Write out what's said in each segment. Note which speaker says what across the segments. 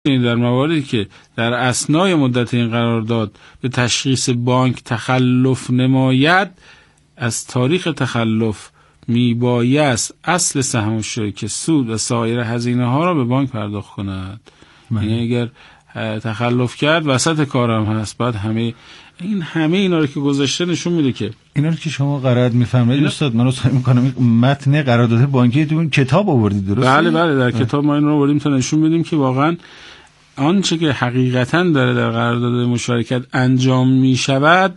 Speaker 1: در مواردی که در اثنای مدت این قرارداد به تشخیص بانک تخلف نماید، از تاریخ تخلف میبایست اصل سهم الشرکه، سود و سایر هزینه ها را به بانک پرداخت کند. یعنی اگر تخلف کرد وسط کارم هست، بعد همه اینا رو که گذاشته نشون میده که
Speaker 2: اینا رو که شما قرائت میفرمایید استاد، من عذرخواهی میکنم، متن قرارداد بانکی تو کتاب آوردید درسته؟
Speaker 1: بله در کتاب ما این رو آوردیم تا نشون بدیم که واقعا آنچه که حقیقتا داره در قرارداد مشارکت انجام میشود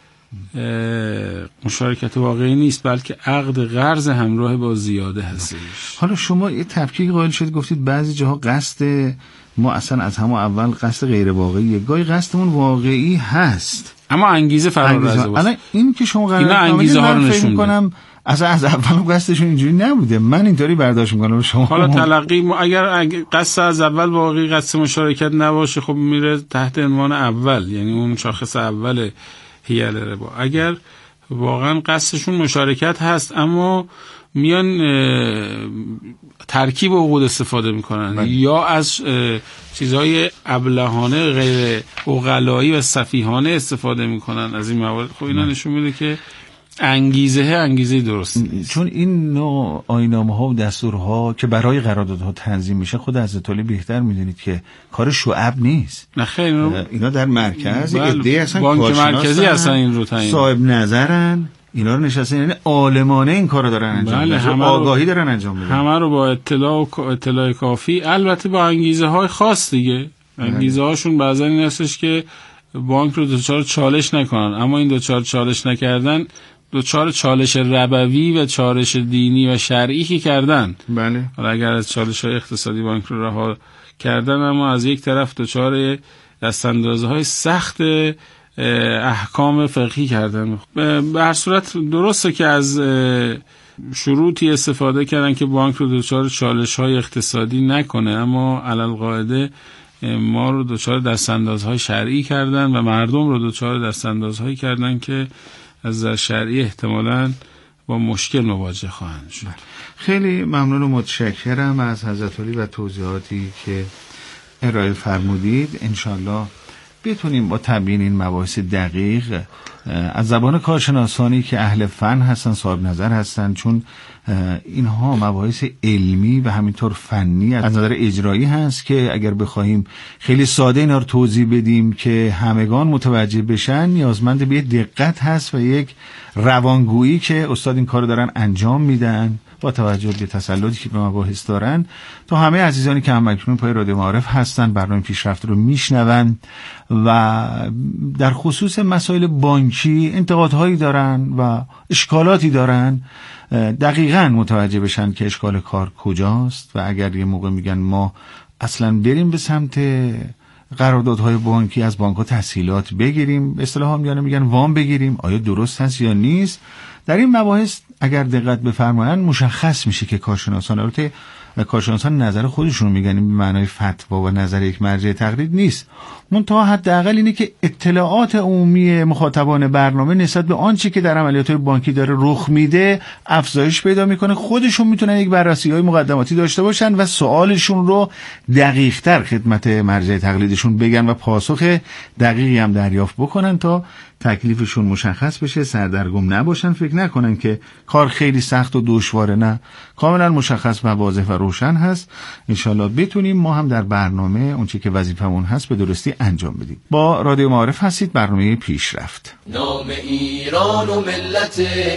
Speaker 1: مشارکت واقعی نیست، بلکه عقد قرض همراه با زیاده هستش.
Speaker 2: حالا شما یه تفکیک قائل شدید، گفتید بعضی جاها قصد ما اصلا از همون اول قصد غیر واقعیه، گاهی قصدمون واقعی هست
Speaker 1: اما انگیزه فرار رزه باشه.
Speaker 2: الان این که شما
Speaker 1: اینا انگیزه ها رو نشون
Speaker 2: میکنم از اول قصدشون اینجوری نبوده، من اینطوری برداشت میکنم. شما
Speaker 1: حالا تلقی اگر قصد از اول واقعی قصد مشارکت نباشه، خب میره تحت عنوان اول، یعنی اون شاخص اول حیل ربا. اگر واقعا قصدشون مشارکت هست اما میان ترکیب عقود استفاده میکنن یا از چیزهای ابلهانه غیر عقلایی و سفیهانه استفاده میکنن از این موارد، خب اینا نشون میده که انگیزه درست نیست.
Speaker 2: چون این نوع آیین‌نامه‌ها و دستورها که برای قراردادها تنظیم میشه، خود حضرت علی بهتر میدونید که کار شعب نیست.
Speaker 1: نه خیر،
Speaker 2: اینا در مرکز ایده اصلا
Speaker 1: بانک مرکزی اصلا این رو تعیین
Speaker 2: صاحب نظرن، اینا رو نشستن، یعنی عالمانه این کارو دارن انجام میدن، آگاهی دارن انجام میدن،
Speaker 1: همه رو با اطلاع کافی، البته با انگیزه های خاص دیگه. انگیزه هاشون بعضا این هستش که بانک رو دچار چالش نکنن، اما این دچار چالش نکردن دچار چالش ربوی و چالش دینی و شرعی که کردن.
Speaker 2: بله.
Speaker 1: حالا اگر از چالش های اقتصادی بانک رو رها کردن، اما از یک طرف دچار دستاندازهای سخت احکام فقهی کردن. به هر صورت درسته که از شروطی استفاده کردن که بانک رو دچار چالش‌های اقتصادی نکنه، اما علل قاعده ما رو دچار دستاندازهای شرعی کردن و مردم رو دچار دستاندازهایی کردن که از شرعی احتمالاً با مشکل مواجه خواهند شد.
Speaker 2: خیلی ممنون و متشکرم از حضرت علی و توضیحاتی که ارائه فرمودید. انشالله بتونیم با تبیین این مباحث دقیق از زبان کارشناسانی که اهل فن هستن، صاحب نظر هستن، چون اینها مباحث علمی و همینطور فنی از نظر اجرایی هست که اگر بخوایم خیلی ساده اینا رو توضیح بدیم که همگان متوجه بشن، نیازمند به دقت هست و یک روانگویی که استاد این کارو دارن انجام میدن با توجه به تسلطی که به مباحث دارن، تا همه عزیزانی که همکنون پای رادیو معارف هستن برنامه پیشرفت رو میشنون و در خصوص مسائل بانکی انتقادهایی دارن و اشکالاتی دارن، دقیقاً متوجه بشن که اشکال کار کجاست و اگر یه موقع میگن ما اصلاً بریم به سمت قراردادهای بانکی، از بانک‌ها تسهیلات بگیریم، اصطلاحاً میگن وام بگیریم، آیا درست هست یا نیست، در این مباحث اگر دقت بفرمایند مشخص میشه که کارشناسان نظر خودشون میگن، این به معنای فتوا و نظر یک مرجع تقلید نیست، منتها حداقل اینه که اطلاعات عمومی مخاطبان برنامه نسبت به آنچه که در عملیات بانکی داره رخ میده افزایش پیدا میکنه. خودشون میتونن یک بررسی‌های مقدماتی داشته باشن و سوالشون رو دقیق‌تر خدمت مرجع تقلیدشون بگن و پاسخ دقیقی هم دریافت بکنن تا تکلیفشون مشخص بشه، سردرگم نباشن، فکر نکنن که کار خیلی سخت و دشواره، نه، کاملا مشخص و واضح و روشن هست. انشالله بتونیم ما هم در برنامه اونچه که وظیفمون هست به درستی انجام بدیم. با رادیو معارف هستید، برنامه پیشرفت.
Speaker 3: نام ایران و ملت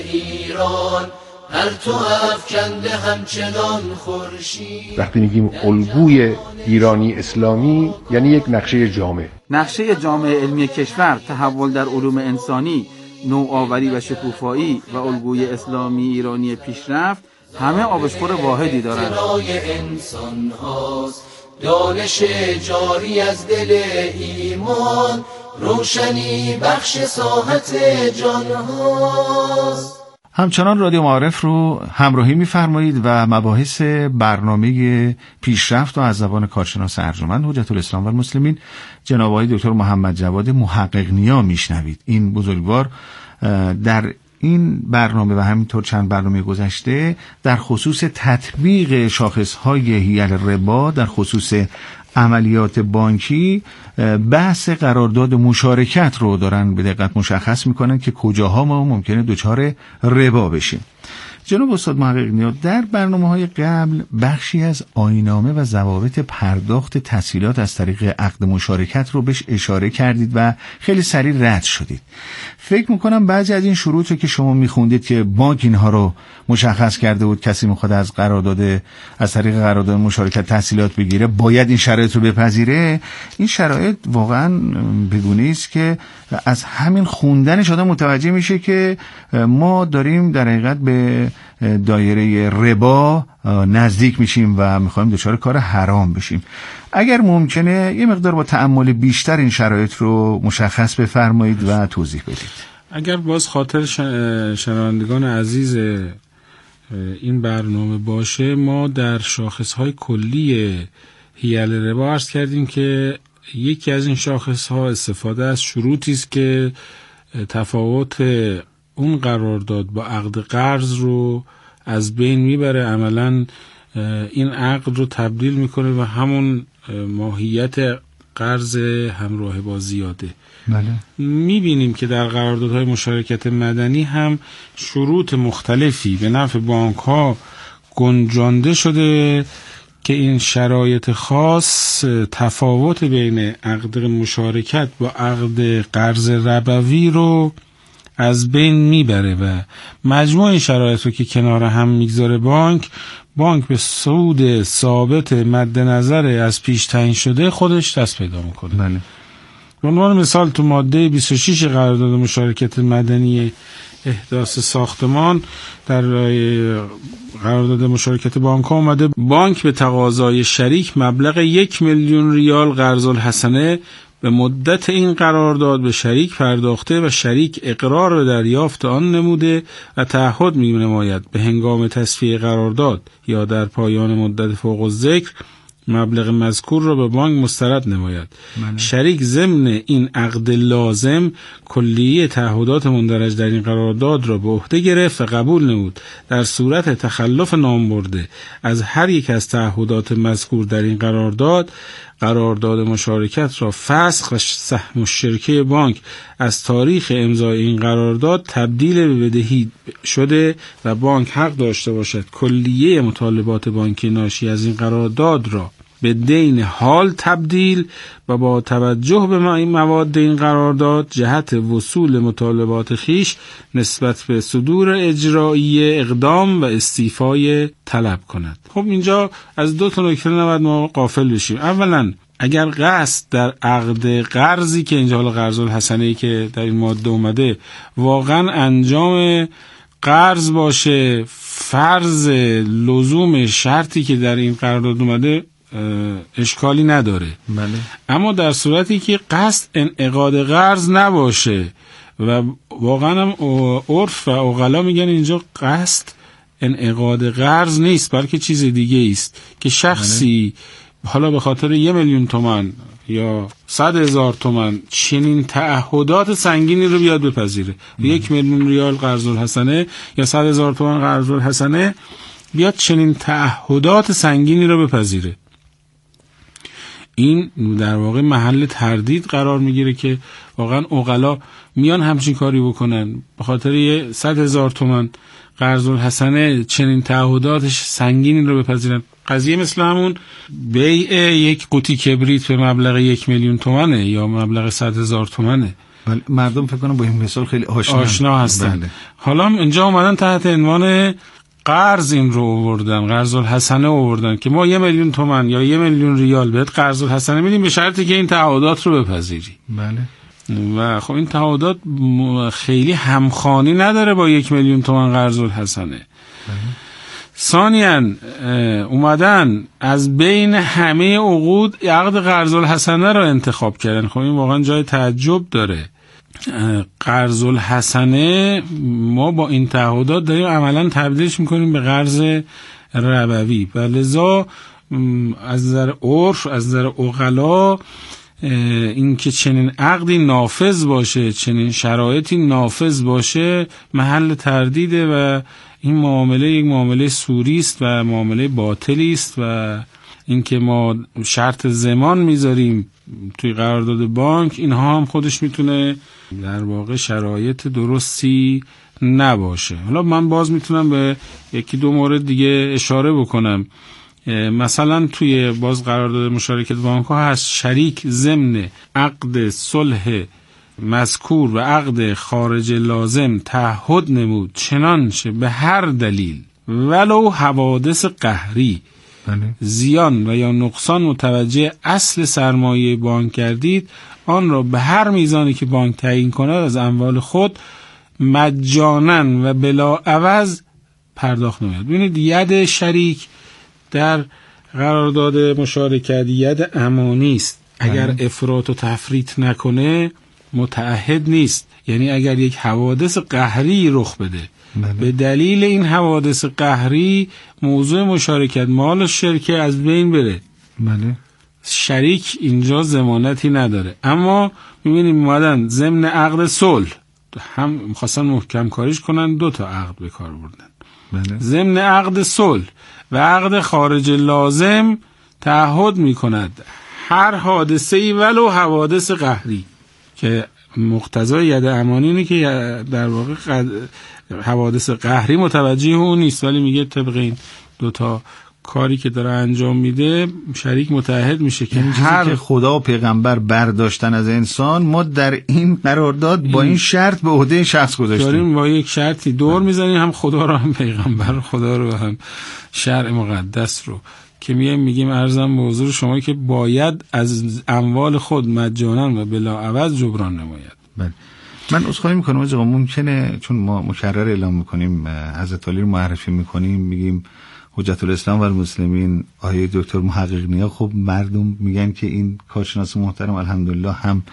Speaker 3: ایران هر تو افکنده همچنان خورشید.
Speaker 4: وقتی میگیم الگوی ایرانی اسلامی یعنی یک نقشه جامع،
Speaker 5: نقشه جامع علمی کشور، تحول در علوم انسانی، نوآوری و شکوفایی و الگوی اسلامی ایرانی پیشرفت همه آبشخور واحدی دارند.
Speaker 3: انسان هاست دانش جاری از دل ایمان، روشنی بخش ساحت جان هاست.
Speaker 2: همچنان رادیو معارف رو همراهی می‌فرمایید و مباحث برنامه پیشرفت و از زبان کارشناس ارجمند حجت الاسلام و المسلمین جناب آقای دکتر محمد جواد محقق نیا میشنوید. این بزرگوار در این برنامه و همینطور چند برنامه گذشته در خصوص تطبیق شاخص‌های حیل ربا، در خصوص عملیات بانکی بحث قرارداد مشارکت رو دارن به دقت مشخص میکنن که کجاها ما ممکنه دچار ربا بشیم. جناب استاد محقق نیا، در برنامه‌های قبل بخشی از آیین‌نامه و ضوابط پرداخت تسهیلات از طریق عقد مشارکت رو بهش اشاره کردید و خیلی سریع رد شدید. فکر میکنم بعضی از این شروط رو که شما میخوندید که بانک اینها رو مشخص کرده بود، کسی میخواد از طریق قرارداد مشارکت تسهیلات بگیره باید این شرایط رو بپذیره، این شرایط واقعا بگونه است که از همین خوندنش آدم متوجه میشه که ما داریم در حقیقت به دایره ربا نزدیک میشیم و میخوایم دچار کار حرام بشیم. اگر ممکنه یه مقدار با تأمل بیشتر این شرایط رو مشخص بفرمایید و توضیح بدید.
Speaker 1: اگر باز خاطر شنوندگان عزیز این برنامه باشه، ما در شاخصهای کلی حیل ربا عرض کردیم که یکی از این شاخصها استفاده از شروطی است که تفاوت اون قرارداد با عقد قرض رو از بین میبره، عملاً این عقد رو تبدیل میکنه و همون ماهیت قرض همراه با زیاده.
Speaker 2: بله.
Speaker 1: میبینیم که در قراردادهای مشارکت مدنی هم شروط مختلفی به نفع بانک ها گنجانده شده که این شرایط خاص تفاوت بین عقد مشارکت با عقد قرض ربوی رو از بین میبره و مجموع این شرایط رو که کنار هم میگذاره بانک به سود ثابت مد نظر از پیش تعیین شده خودش دست پیدا میکنه.
Speaker 2: بله.
Speaker 1: به عنوان مثال تو ماده 26 قرارداد مشارکت مدنی احداث ساختمان در قرارداد مشارکت بانک ها اومده بانک به تقاضای شریک مبلغ 1,000,000 ریال قرض الحسنه به مدت این قرارداد به شریک پرداخته و شریک اقرار به دریافت آن نموده و تعهد می‌نماید به هنگام تصفیه قرارداد یا در پایان مدت فوق الذکر مبلغ مذکور را به بانک مسترد نماید. شریک ضمن این عقد لازم کلیه تعهدات مندرج در این قرارداد را به عهده گرفت و قبول نمود. در صورت تخلف نامبرده از هر یک از تعهدات مذکور در این قرارداد مشارکت را فسخ و سهم الشرکه بانک از تاریخ امضای این قرارداد تبدیل به بدهی شده و بانک حق داشته باشد کلیه مطالبات بانکی ناشی از این قرارداد را به دین حال تبدیل و با توجه به این مواد این قرارداد جهت وصول مطالبات خیش نسبت به صدور اجرایی اقدام و استیفای طلب کند. خب اینجا از دو تا نکته نباید ما غافل بشیم. اولا اگر قصد در عقد قرضی که اینجا حالا قرض الحسنه‌ای که در این ماده اومده واقعا انجام قرض باشه، فرض لزوم شرطی که در این قرارداد اومده اشکالی نداره.
Speaker 2: بله.
Speaker 1: اما در صورتی که قصد انعقاد قرض نباشه و واقعا هم عرف و عقلا میگن اینجا قصد انعقاد قرض نیست بلکه چیز دیگه است که شخصی حالا به خاطر 1,000,000 تومان یا 100,000 تومان چنین تعهدات سنگینی رو بیاد بپذیره. 1,000,000 ریال قرض الحسنه یا 100,000 تومان قرض الحسنه بیاد چنین تعهدات سنگینی رو بپذیره. این در واقع محل تردید قرار میگیره که واقعا عقلا میان همچین کاری بکنن به خاطر 100,000 تومان قرض الحسنه چنین تعهداتش سنگینی رو بپذیرن. قضیه مثل همون بیع یک قوطی کبریت به مبلغ 1,000,000 تومانه یا مبلغ 100,000 تومانه.
Speaker 2: مردم فکر کنم با این مثال خیلی
Speaker 1: آشنا هستن.
Speaker 2: بله.
Speaker 1: حالا اینجا اومدن تحت عنوان قرض این رو آوردن، قرض الحسنه آوردن که ما 1,000,000 تومان یا 1,000,000 ریال بهت قرض الحسنه میدیم به شرطی که این تعهدات رو بپذیری.
Speaker 2: بله.
Speaker 1: و خب این تعهدات خیلی همخوانی نداره با 1,000,000 تومان قرض الحسنه. ثانیاً اومدن از بین همه عقود عقد قرض الحسنه رو انتخاب کردن. خب این واقعا جای تعجب داره. قرض الحسنه ما با این تعهدات داریم عملاً تبدیلش میکنیم به قرض ربوی و لذا از نظر عرف، از نظر عقلا این که چنین عقدی نافذ باشه، چنین شرایطی نافذ باشه محل تردیده و این معامله یک معامله سوری است و معامله باطلی است و اینکه ما شرط ضمان میذاریم توی قرارداد بانک، اینها هم خودش میتونه در واقع شرایط درستی نباشه. حالا من باز میتونم به یکی دو مورد دیگه اشاره بکنم. مثلا توی باز قرارداد مشارکت بانک ها هست شریک ضمن عقد صلح مذکور و عقد خارج لازم تعهد نمود چنانچه به هر دلیل ولو حوادث قهری زیان و یا نقصان متوجه اصل سرمایه بانک گردید، آن را به هر میزانی که بانک تعیین کند از اموال خود مجانا و بلا عوض پرداخت نماید. ببینید ید شریک در قرارداد مشارکت ید امانی است. اگر افراط و تفریط نکنه متعهد نیست. یعنی اگر یک حوادث قهری رخ بده به دلیل این حوادث قهری موضوع مشارکت مال شرکت از بین بره، شریک اینجا ضمانتی نداره. اما میبینیم اومدن ضمن عقد صلح هم می‌خواستن محکم کاریش کنن، 2 تا عقد به کار بردن. ضمن عقد صلح و عقد خارج لازم تعهد میکند هر حادثه‌ای ولو حوادث قهری، که مقتضای ید امانی اینه که در واقع حوادث قهری متوجه اون نیست، ولی میگه طبق این 2 تا کاری که داره انجام میده شریک متعهد میشه که
Speaker 2: هر که خدا و پیغمبر برداشتن از انسان ما در این قرارداد با این شرط به عهده شخص گذاشتیم،
Speaker 1: داریم با یک شرطی دور میزنیم، هم خدا رو هم پیغمبر خدا رو هم شرع مقدس رو، که میگیم عرضم به حضور شما که باید از اموال خود مجانا و بلا عوض جبران نماید.
Speaker 2: من عذرخواهی میکنم آقا، ممکنه چون ما مکرر اعلام میکنیم حضرت علی رو معرفی میکنیم، میگیم حجت الاسلام و المسلمین آقای دکتر محقق نیا، خب مردم میگن که این کارشناس محترم الحمدلله هم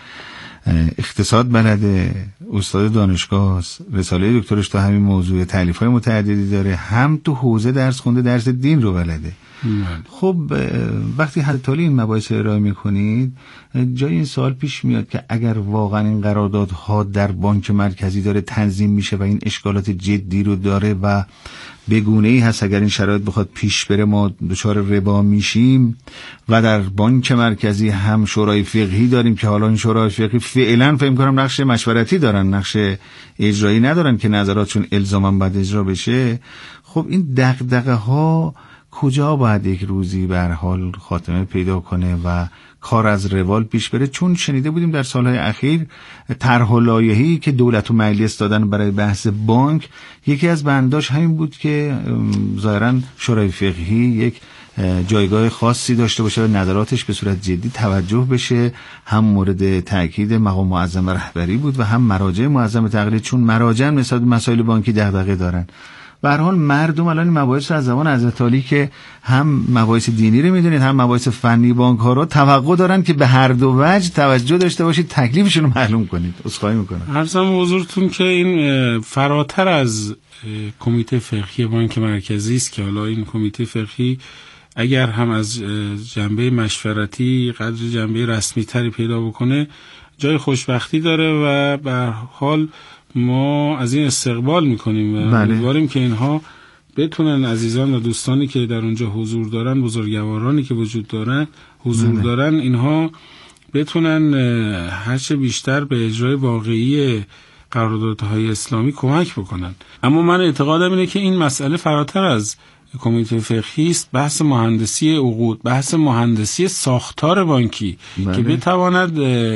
Speaker 2: اقتصاد بلده، استاد دانشگاه است، رساله دکترش تا همین موضوع تالیف‌های متعددی داره، هم تو حوزه درس خونده، درس دین رو بلده. خب وقتی حضرت علی این مباحث ارائه میکنید جای این سوال پیش میاد که اگر واقعا این قراردادها در بانک مرکزی داره تنظیم میشه و این اشکالات جدی رو داره و بگونه‌ای هست اگر این شرایط بخواد پیش بره ما دچار ربا میشیم، و در بانک مرکزی هم شورای فقهی داریم که حالا این شورای فقهی فعلا فکر کنم نقش مشورتی دارن، نقش اجرایی ندارن که نظراتشون الزاما باید اجرا بشه. خب این دغدغه ها کجا باید یک روزی به هر حال خاتمه پیدا کنه و کار از روال پیش بره؟ چون شنیده بودیم در سالهای اخیر طرح و لایحه‌ای که دولت و مجلس دادن برای بحث بانک، یکی از بنداش همین بود که ظاهراً شورای فقهی یک جایگاه خاصی داشته باشه و نظراتش به صورت جدی توجه بشه. هم مورد تاکید مقام معظم رهبری بود و هم مراجع معظم تقلید، چون مراجع مثلا مسائل بانکی دغدغه دارن. به هر حال مردم الان این مباحث رو از زبان حضرت علی که هم مباحث دینی رو میدونید هم مباحث فنی بانک ها رو توقع دارن که به هر دو وجه توجه داشته باشید، تکلیفشون رو معلوم کنید. عذرخواهی میکنم.
Speaker 1: عرضم حضورتون که این فراتر از کمیته فقهی بانک مرکزی است که حالا این کمیته فقهی اگر هم از جنبه مشورتی قدر جنبه رسمی تری پیدا بکنه جای خوشبختی داره و به هر حال ما از این استقبال میکنیم و امیدواریم که اینها بتونن عزیزان و دوستانی که در اونجا حضور دارن، بزرگوارانی که وجود دارن حضور دارن، اینها بتونن هرچه بیشتر به اجرای واقعی قراردادهای اسلامی کمک بکنن. اما من اعتقادم اینه که این مسئله فراتر از کمیته فقهی است، بحث مهندسی عقود، بحث مهندسی ساختار بانکی که بتواند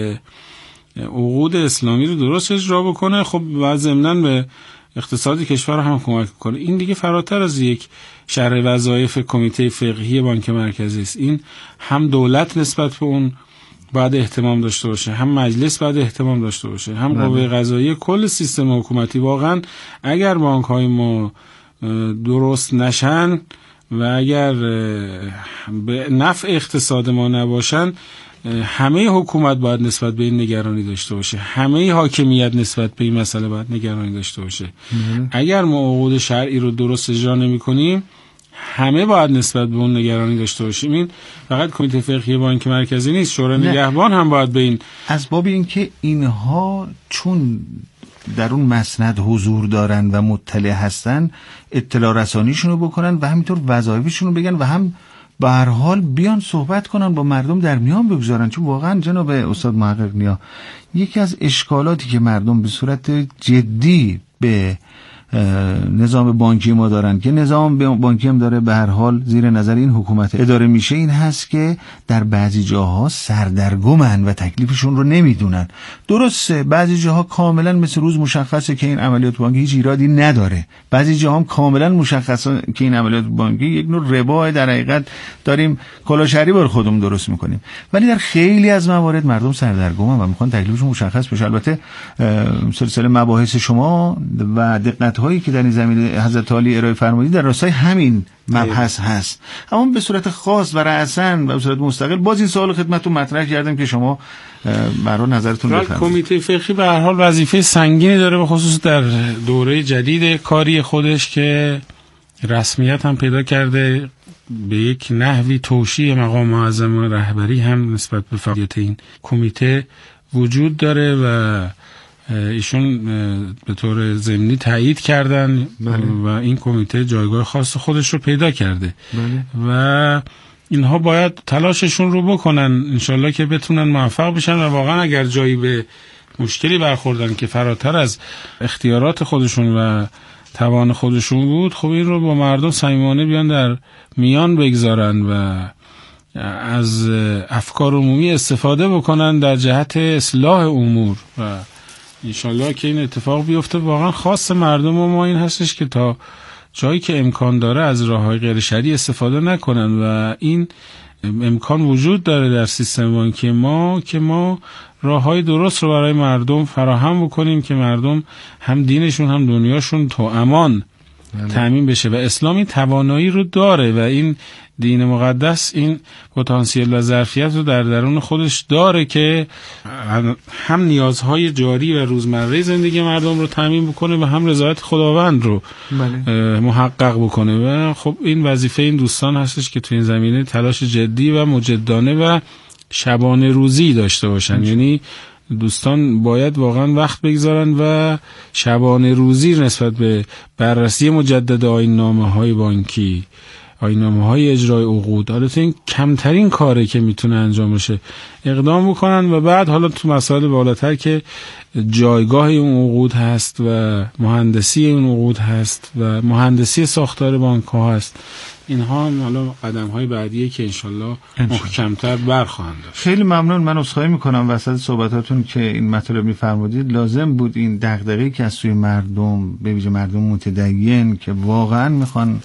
Speaker 1: عقود اسلامی رو درست اجرا بکنه، خب و ضمناً به اقتصاد کشور هم کمک کنه. این دیگه فراتر از یک شرح وظایف کمیته فقهی بانک مرکزی است. این هم دولت نسبت به اون باید اهتمام داشته باشه، هم مجلس باید اهتمام داشته باشه، هم قوه قضاییه، کل سیستم حکومتی. واقعا اگر بانک های ما درست نشن و اگر به نفع اقتصاد ما نباشن، همه حکومت باید نسبت به این نگرانی داشته باشه، همه حاکمیت نسبت به این مسئله باید نگرانی داشته باشه. اگر ما عقود شرعی رو درست اجرا نمی‌کنیم، همه باید نسبت به اون نگرانی داشته باشیم. این فقط کمیته فقهی بانک مرکزی نیست، شورای نگهبان هم باید به این
Speaker 2: از باب اینکه اینها چون در اون مسند حضور دارن و مطلع هستن اطلاع رسانیشون رو بکنن و همینطور وظایفشون رو بگن و هم به هر حال بیان صحبت کنن، با مردم در میان بگذارن. چون واقعا جناب استاد محقق نیا، یکی از اشکالاتی که مردم به صورت جدی به نظام بانکی ما دارن، که نظام بانکی هم داره به هر حال زیر نظر این حکومت اداره میشه، این هست که در بعضی جاها سردرگمن و تکلیفشون رو نمیدونن. درسته بعضی جاها کاملا مثل روز مشخصه که این عملیات بانکی هیچ ایرادی نداره، بعضی جاها هم کاملا مشخصه که این عملیات بانکی یک نوع ربا، در حقیقت داریم کلاشهری بر خودمون درست میکنیم. ولی در خیلی از موارد مردم سردرگمن و میخوان تکلیفشون مشخص بشه. البته سلسله مباحث شما و دقت هایی که در این زمینه حضرت عالی ارائه فرمودید در راستای همین مبحث هست، اما به صورت خاص و رأساً و به صورت مستقل باز این سوال خدمتتون مطرح کردم که شما برای نظرتون بفرمایید.
Speaker 1: کمیته فقهی به هر حال وظیفه سنگینی داره، به خصوص در دوره جدید کاری خودش که رسمیت هم پیدا کرده، به یک نحوی توشیح مقام معظم رهبری هم نسبت به فعالیت این کمیته وجود داره و ایشون به طور ضمنی تایید کردن و این کمیته جایگاه خاص خودش رو پیدا کرده و اینها باید تلاششون رو بکنن انشالله که بتونن موفق بشن و واقعا اگر جایی به مشکلی برخوردن که فراتر از اختیارات خودشون و توان خودشون بود، خب این رو با مردم صمیمانه بیان در میان بگذارن و از افکار عمومی استفاده بکنن در جهت اصلاح امور و انشالله که این اتفاق بیفته. واقعا خاص مردم و ما این هستش که تا جایی که امکان داره از راه‌های غیر شرعی استفاده نکنن و این امکان وجود داره در سیستم بانکی ما که ما راه‌های درست رو برای مردم فراهم بکنیم که مردم هم دینشون هم دنیاشون تو امان تامین بشه و اسلامی توانایی رو داره و این دین مقدس این پتانسیل و ظرفیت رو در درون خودش داره که هم نیازهای جاری و روزمره زندگی مردم رو تامین بکنه و هم رضایت خداوند رو محقق بکنه و خب این وظیفه این دوستان هستش که تو این زمینه تلاش جدی و مجدانه و شبانه روزی داشته باشن. یعنی دوستان باید واقعا وقت بگذارن و شبانه روزی نسبت به بررسی مجدد آیین‌نامه‌های بانکی، آیین‌نامه‌های اجرای عقود، البته این کمترین کاره که میتونه انجام بشه، اقدام بکنن و بعد حالا تو مسائل بالاتر که جایگاه اون عقود هست و مهندسی اون عقود هست و مهندسی ساختار بانک‌ها هست، اینها حالا قدم‌های بعدیه که انشالله محکم‌تر برخواهند داشت.
Speaker 2: خیلی ممنون. من عذرخواهی میکنم وسط صحبتاتون که این مطالب میفرمودید. لازم بود این دغدغه‌ای که از سوی مردم، به ویژه مردم متدین که واقعا میخوان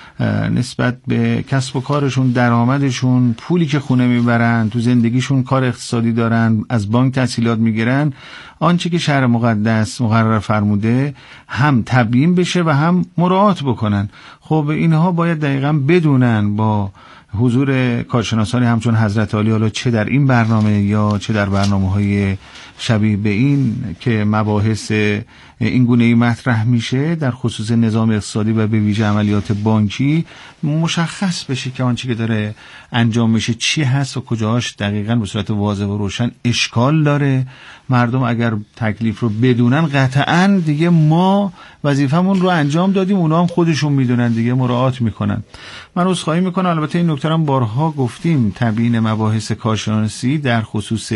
Speaker 2: نسبت به کسب و کارشون، درآمدشون، پولی که خونه میبرن، تو زندگیشون کار اقتصادی دارن، از بانک تسهیلات میگیرن، آنچه که شرع مقدس مقرر فرموده هم تبیین بشه و هم مراعات بکنن. خب اینها باید دقیقاً بدونن با حضور کارشناسانی همچون حضرت عالی، حالا چه در این برنامه یا چه در برنامه‌های شبیه به این که مباحث این گونه‌ای مطرح میشه در خصوص نظام اقتصادی و به ویژه عملیات بانکی، مشخص بشه که آنچه که داره انجام میشه چی هست و کجاش دقیقاً به صورت واضح و روشن اشکال داره. مردم اگر تکلیف رو بدونن قطعاً دیگه ما وظیفمون رو انجام دادیم، اونا هم خودشون میدونن دیگه مراعات میکنن. من عذرخواهی میکنم. البته این نکته هم بارها گفتیم، تبیین مباحث کارشناسی در خصوص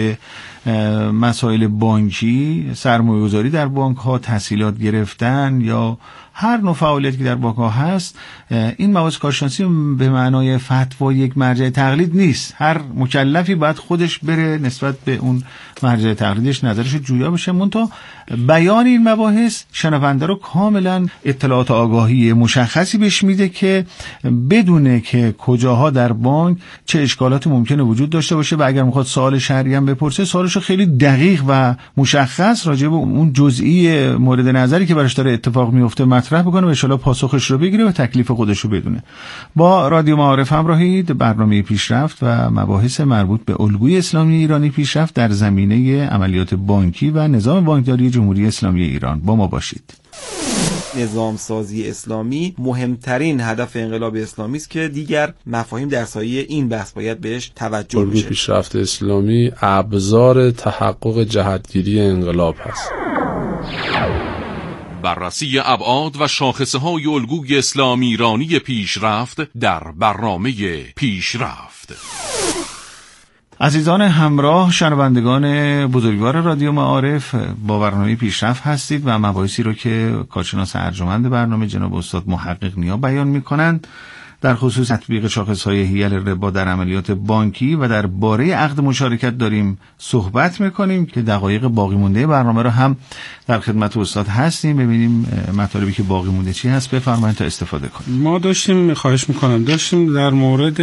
Speaker 2: مسائل بانکی، سرمایه‌گذاری در بانک ها، تسهیلات گرفتن یا هر نوع فعالیتی که در بانک ها هست، این مباحث کارشناسی به معنای فتوا یک مرجع تقلید نیست. هر مکلفی باید خودش بره نسبت به اون مرجع تقلیدش نظرش جویا بشه. منتها بیان این مباحث شنونده رو کاملا اطلاعات آگاهی مشخصی بهش میده که بدونه که کجاها در بانک چه اشکالاتی ممکنه وجود داشته باشه و اگر میخواد سوال شرعی هم بپرسه سوالش رو خیلی دقیق و مشخص راجع به اون جزئی مورد نظری که براش داره اتفاق میفته مطرح بکنه و ان شاءالله پاسخش رو بگیره و تکلیف خودش رو بدونه. با رادیو معارف همراهید. برنامه پیشرفت و مباحث مربوط به الگوی اسلامی ایرانی پیشرفت در زمینه عملیات بانکی و نظام بانکداری جمهوری اسلامی ایران. با ما باشید.
Speaker 6: نظام سازی اسلامی مهمترین هدف انقلاب اسلامی است که دیگر مفاهیم در سایه این بحث باید بهش توجه بشه.
Speaker 7: پیشرفت اسلامی ابزار تحقق جهتگیری انقلاب هست. بررسی ابعاد و شاخصه‌های الگوی اسلامی ایرانی پیشرفت در برنامه پیشرفت.
Speaker 2: عزیزان همراه، شنوندگان بزرگوار رادیو معارف، با برنامه پیشرفت هستید و مباحثی رو که کارشناس ارجمند برنامه جناب استاد محقق نیا بیان می‌کنند در خصوص تطبیق شاخص‌های حیل ربا در عملیات بانکی و در باره عقد مشارکت داریم صحبت می‌کنیم که دقایق باقی مونده برنامه رو هم در خدمت استاد هستیم. ببینیم مطالبی که باقی مونده چی هست، بفرمایید تا استفاده کنیم.
Speaker 1: ما داشتیم در مورد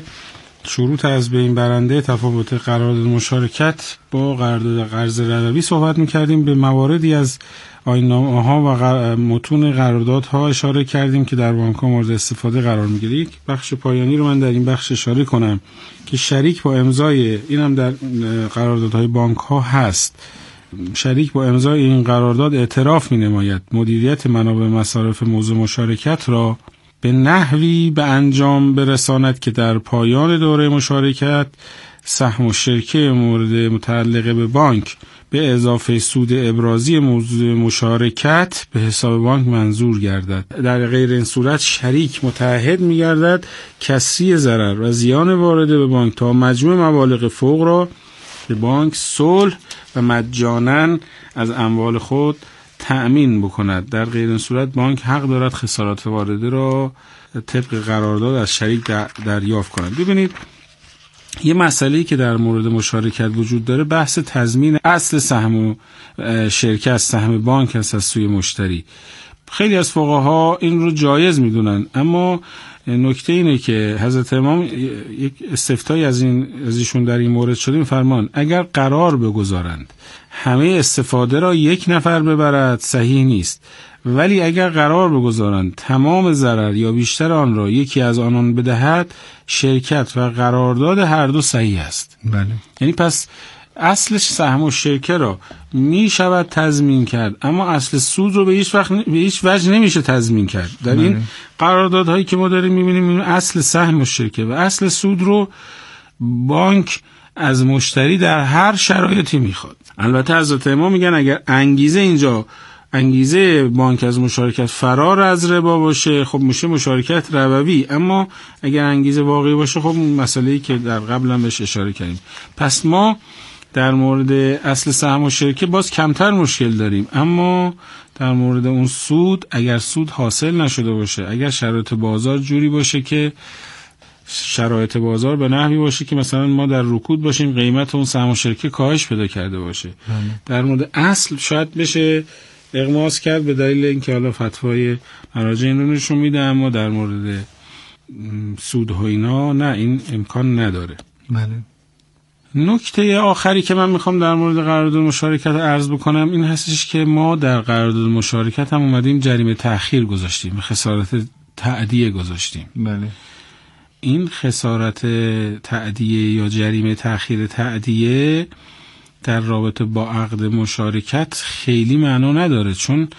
Speaker 1: شروط از بین برنده تفاوت قرارداد مشارکت با قرارداد قرض روی صحبت می‌کردیم. به مواردی از آیین‌نامه‌ها و متون قراردادها اشاره کردیم که در بانک‌ها مورد استفاده قرار می‌گیره. یک بخش پایانی رو من در این بخش اشاره کنم که شریک با امضای این هم در قراردادهای بانک‌ها هست. شریک با امضای این قرارداد اعتراف می‌نماید مدیریت منابع مصارف موضوع مشارکت را به نحوی به انجام برساند که در پایان دوره مشارکت سهم و شرکه مورد متعلقه به بانک به اضافه سود ابرازی موضوع مشارکت به حساب بانک منظور گردد. در غیر این صورت شریک متعهد می‌گردد کسری ضرر و زیان وارده به بانک تا مجموع مبالغ فوق را به بانک صلح و مجانا از اموال خود تأمین بکند. در غیر این صورت بانک حق دارد خسارات وارده را طبق قرارداد از شریک دریافت کند. ببینید، یه مسئله‌ای که در مورد مشارکت وجود داره بحث تضمین اصل سهم و شرکت از سهم بانک است از سوی مشتری. خیلی از فقها این رو جایز میدونن، اما نکته اینه که حضرت امام یک استفتایی از ایشون در این مورد شده، می‌فرمان اگر قرار بگذارند همه استفاده را یک نفر ببرد صحیح نیست، ولی اگر قرار بگذارند تمام ضرر یا بیشتر آن را یکی از آنان بدهد شرکت و قرارداد هر دو صحیح است.
Speaker 2: بله.
Speaker 1: یعنی پس اصل سهم و شرکه را می شود تضمین کرد، اما اصل سود رو به هیچ وجه نمیشه تضمین کرد. در این قراردادهایی که ما داریم میبینیم اصل سهم و شرکه و اصل سود رو بانک از مشتری در هر شرایطی میخواد. البته حضرت امام میگن اگر انگیزه بانک از مشارکت فرار از ربا باشه، خب میشه مشارکت ربوی، اما اگر انگیزه واقعی باشه، خب مسئله‌ای که در قبل هم بهش اشاره کردیم. پس ما در مورد اصل سهم و شرکه باز کمتر مشکل داریم، اما در مورد اون سود، اگر سود حاصل نشده باشه، اگر شرایط بازار جوری باشه که شرایط بازار به نحوی باشه که مثلا ما در رکود باشیم، قیمت اون سهم و شرکه کاهش پیدا کرده باشه، در مورد اصل شاید بشه اغماس کرد به دلیل اینکه حالا فتوای مراجع این رو نشون میده، اما در مورد سود و اینا نه، این امکان نداره.
Speaker 2: بله.
Speaker 1: نکته آخری که من میخوام در مورد قرارداد مشارکت عرض بکنم این هستش که ما در قرارداد مشارکت هم اومدیم جریمه تأخیر گذاشتیم، خسارت تعدیه گذاشتیم.
Speaker 2: بله.
Speaker 1: این خسارت تعدیه یا جریمه تأخیر تعدیه در رابطه با عقد مشارکت خیلی معنا نداره، چون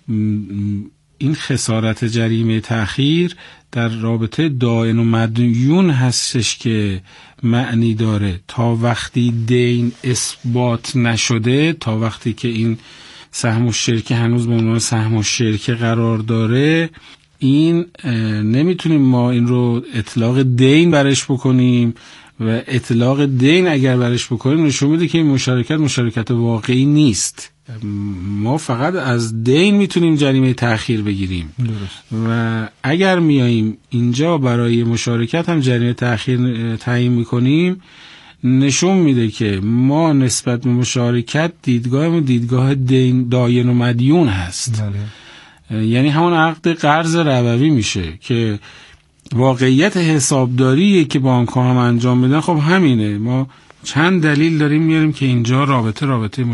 Speaker 1: این خسارت جریمه تأخیر در رابطه دائن و مدیون هستش که معنی داره. تا وقتی دین اثبات نشده، تا وقتی که این سهم و شرکه هنوز به عنوان سهم و شرکه قرار داره، این نمیتونیم ما این رو اطلاق دین برش بکنیم و اطلاق دین اگر برش بکنیم نشون میده که این مشارکت واقعی نیست. ما فقط از دین میتونیم جریمه تأخیر بگیریم. درست. و اگر میاییم اینجا برای مشارکت هم جریمه تأخیر تعیین میکنیم، نشون میده که ما نسبت به مشارکت دیدگاهمون دیدگاه داین و مدیون هست. یعنی همون عقد قرض ربوی میشه که واقعیت حسابداریه که بانک ها هم انجام میدن. خب همینه، ما چند دلیل داریم میاریم که اینجا رابطه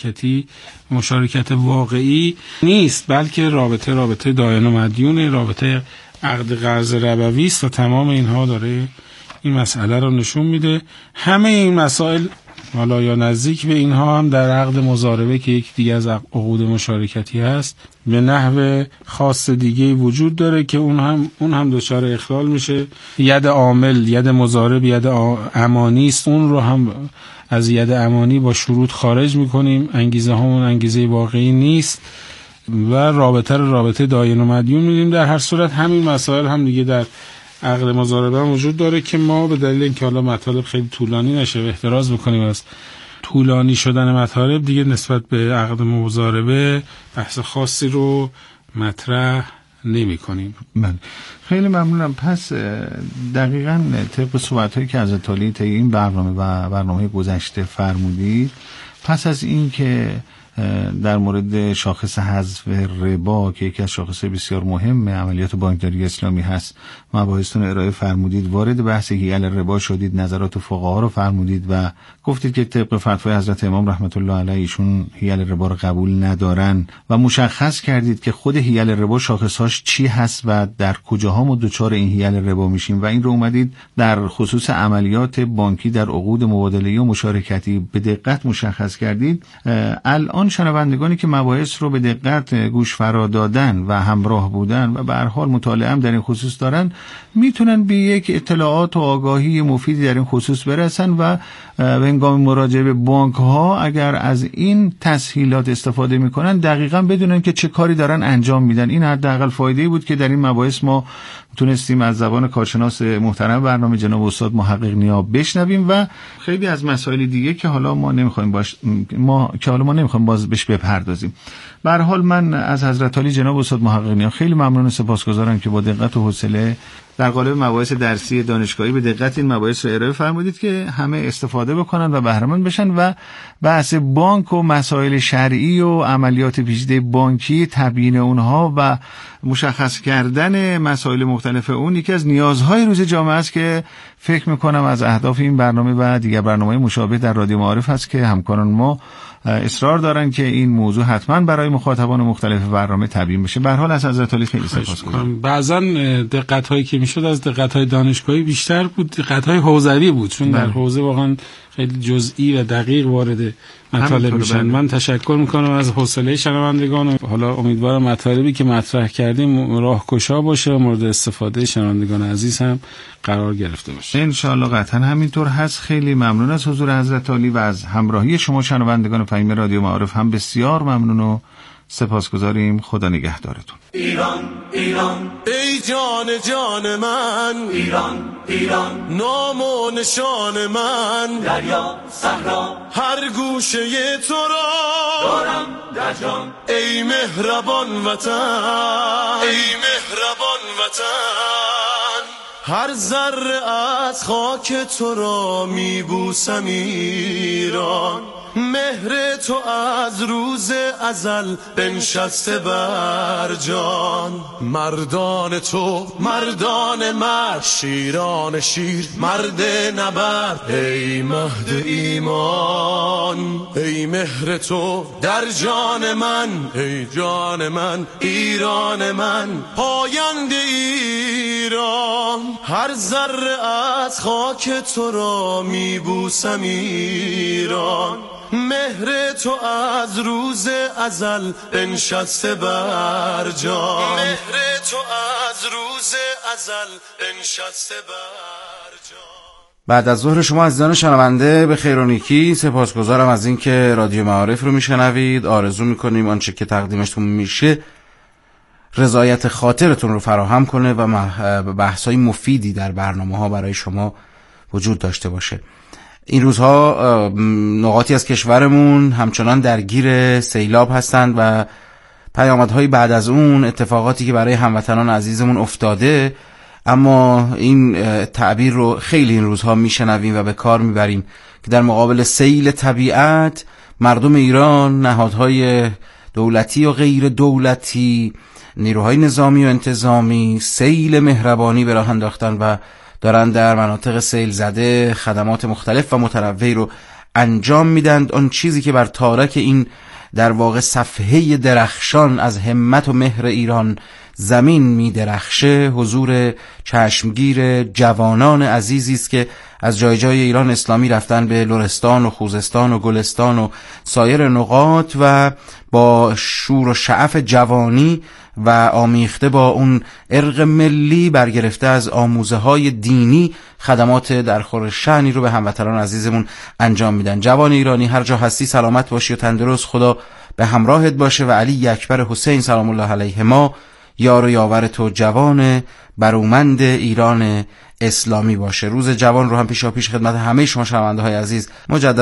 Speaker 1: مشارکت واقعی نیست، بلکه رابطه داین و مدیونه، رابطه عقد قرض ربوی است و تمام اینها داره این مسئله رو نشون میده. همه این مسائل حالا یا نزدیک به اینها هم در عقد مضاربه که یک دیگه از عقود مشارکتی هست به نحو خاص دیگه وجود داره که اون هم دچار اخلال میشه. ید عامل، ید مضارب، ید امانی است، اون رو هم از ید امانی با شروط خارج میکنیم. انگیزه همون انگیزه واقعی نیست و رابطه داین و مدیون می‌دیم. در هر صورت همین مسائل هم دیگه در عقد مضاربه وجود داره که ما به دلیل اینکه حالا مطالب خیلی طولانی نشه و احتراز می‌کنیم از طولانی شدن مطالب، دیگه نسبت به عقد مضاربه بحث خاصی رو مطرح نمی کنیم.
Speaker 2: من خیلی ممنونم. پس دقیقاً طبق صحبت‌هایی که از طی این برنامه و برنامه گذشته فرمودید، پس از این که در مورد شاخص حذف ربا که یکی از شاخص بسیار مهم عملیات بانکداری اسلامی هست مباحثتون ارائه فرمودید، وارد بحث حیل ربا شدید، نظرات فقها رو فرمودید و گفتید که طبق فتوای حضرت امام رحمت الله علیه ایشون حیل ربا رو قبول ندارن و مشخص کردید که خود حیل ربا شاخصهاش چی هست و در کجاها ما دچار این حیل ربا میشیم و این رو اومدید در خصوص عملیات بانکی در عقود مبادله‌ای و مشارکتی به دقت مشخص کردید. الان شنوندگانی که مباحث رو به دقت گوش فرا دادن و همراه بودن و به هر حال مطالعه هم در این خصوص دارن، میتونن به یک اطلاعات و آگاهی مفیدی در این خصوص برسن و به هنگام مراجعه به بانک ها اگر از این تسهیلات استفاده میکنن دقیقاً بدونن که چه کاری دارن انجام میدن. این حداقل فایده‌ای بود که در این مباحث ما تونستیم از زبان کارشناس محترم برنامه جناب استاد محقق نیاب بشنویم و خیلی از مسائل دیگه که حالا ما نمیخوایم باز بهش بپردازیم. به هر حال من از حضرت علی جناب استاد محقق نیاب خیلی ممنون و سپاسگزارم که با دقت و حوصله در قالب مباحث درسی دانشگاهی به دقت این مباحث رو ارائه فرمودید که همه استفاده بکنن و بهره مند بشن و بحث بانک و مسائل شرعی و عملیات پیچیده بانکی، تبیین اونها و مشخص کردن مسائل مختلف اون یکی از نیازهای روز جامعه است که فکر میکنم از اهداف این برنامه و دیگر برنامه‌های مشابه در رادیو معارف هست که همکاران ما اصرار دارن که این موضوع حتما برای مخاطبان مختلف برنامه تبیین بشه. به هر حال از حضرت علی خیلی سپاسگزارم.
Speaker 1: بعضا دقت‌هایی که میشد از دقت‌های دانشگاهی بیشتر بود، دقت‌های حوزوی بود، چون در حوزه واقعا خیلی جزئی و دقیق وارد مطالب میشن. من تشکر میکنم از حوصله شنوندگان و حالا امیدوارم مطالبی که مطرح کردیم راهگشا باشه و مورد استفاده شنوندگان عزیز هم قرار گرفته باشه.
Speaker 2: ان شاء الله قطعا همینطور هست. خیلی ممنون از حضور حضرت علی و از همراهی شما شنوندگان فهیم رادیو معارف هم بسیار ممنون و سپاسگزاریم. خدا نگهدارتون.
Speaker 8: ایران ایران ای جان جان من، ایران ایران نام و نشان من، دریا صحرا هر گوشه تو را دارم در جان، ای مهربان وطن، ای مهربان وطن، هر ذره از خاک تو را میبوسم ایران، مهر تو از روز ازل بنشسته بر جان، مردان تو مردان مرد، شیران شیر مرد نبرد، ای مهد ایمان، ای مهر تو در جان من، ای جان من ایران من، پاینده ایران، هر ذره از خاک تو را میبوسم ایران، مهر تو از روز ازل بنشسته بر جان، مهر تو از روز ازل بنشسته بر جان.
Speaker 9: بعد از ظهر شما عزیزان شنونده به خیر و نیکی. سپاسگزارم از اینکه رادیو معارف رو میشنوید. آرزو میکنیم آنچه که تقدیمشتون میشه رضایت خاطرتون رو فراهم کنه و بحث‌های مفیدی در برنامه‌ها برای شما وجود داشته باشه. این روزها نقاطی از کشورمون همچنان درگیر سیلاب هستند و پیامدهای بعد از اون اتفاقاتی که برای هموطنان عزیزمون افتاده، اما این تعبیر رو خیلی این روزها میشنویم و به کار میبریم که در مقابل سیل طبیعت مردم ایران، نهادهای دولتی و غیر دولتی، نیروهای نظامی و انتظامی سیل مهربانی به راه انداختن و دارن در مناطق سیل زده خدمات مختلف و متنوعی رو انجام میدند. آن چیزی که بر تارک این در واقع صفحه درخشان از همت و مهر ایران زمین می درخشه حضور چشمگیر جوانان عزیزی است که از جای جای ایران اسلامی رفتن به لرستان و خوزستان و گلستان و سایر نقاط و با شور و شعف جوانی و آمیخته با اون ارق ملی برگرفته از آموزه های دینی خدمات در خور شأنی رو به هموطنان عزیزمون انجام میدن. جوان ایرانی هر جا هستی سلامت باشی و تندرست. خدا به همراهت باشه و علی اکبر حسین سلام الله علیهما یار و یاور تو جوان برومند ایران اسلامی باشه. روز جوان رو هم پیشاپیش خدمت همه شما شنونده های عزیز مجدد